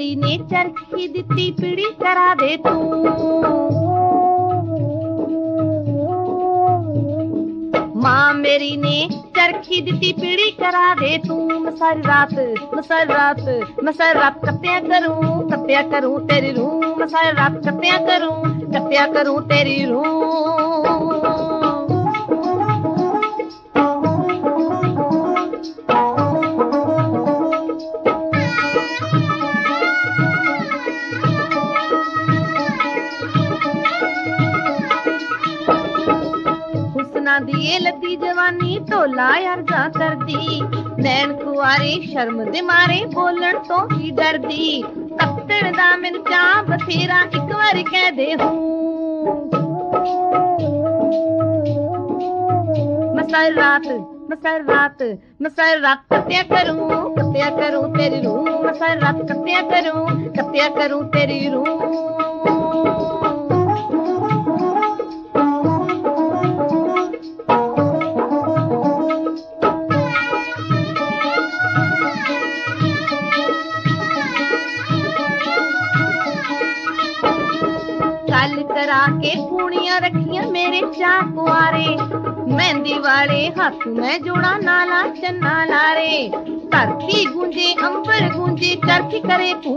मेरी ने चरखी दिती पीड़ी करा दे तू। मां मेरी ने चरखी दिती पीड़ी करा दे तू। मैं सारी रात कत्तियां करूं तेरी रूह। मैं सारी रात कत्तियां करूं तेरी रूह। हुस्ना दी लती जवानी ढोला अर्जा करदी। नैन कुआरे शर्म दे मारे बोलण तो ही डरदी। तत्तण दा मैनू चाह बथेरा इक वारी कह दे हूं। मैं सारी रात कत्तियां करूं तेरी रूह। मैं सारी रात कत्तियां करूं तेरी रूह। गल करा के कूणियां रखियां मेरे चाह कुआरे। मेहंदी वाले हाथ में जोड़ा नाला चन्ना लारे। धरती गूंजे अंबर गूंजे चरखी करे तू।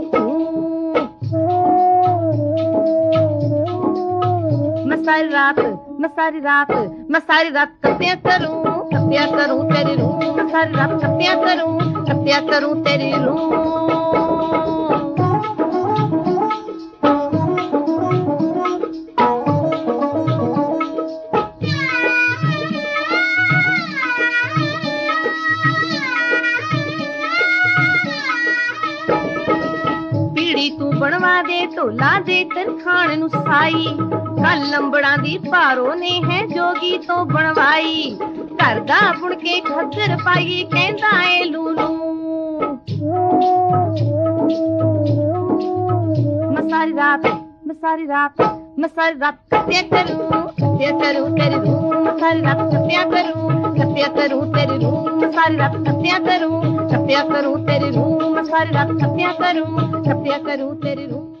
मैं सारी रात कत्तियां करूं तेरी रूह। मैं सारी रात कत्तियां करूं तेरी रूह। तू बनवा दे ढोला दे तरखान नू साई। कल लंबड़ा दी भारो ने है जोगी तो बनवाई। घर दा बुन के खद्दर पाई कहंदा ए लूलू। मैं सारी रात कत्तियां करूं तेरी रूह। मैं सारी रात कत्तियां करूं तेरी रूह। मैं सारी रात कत्तियां करूं तेरी रूह। मैं सारी रात कत्तियां करूं तेरी रूह।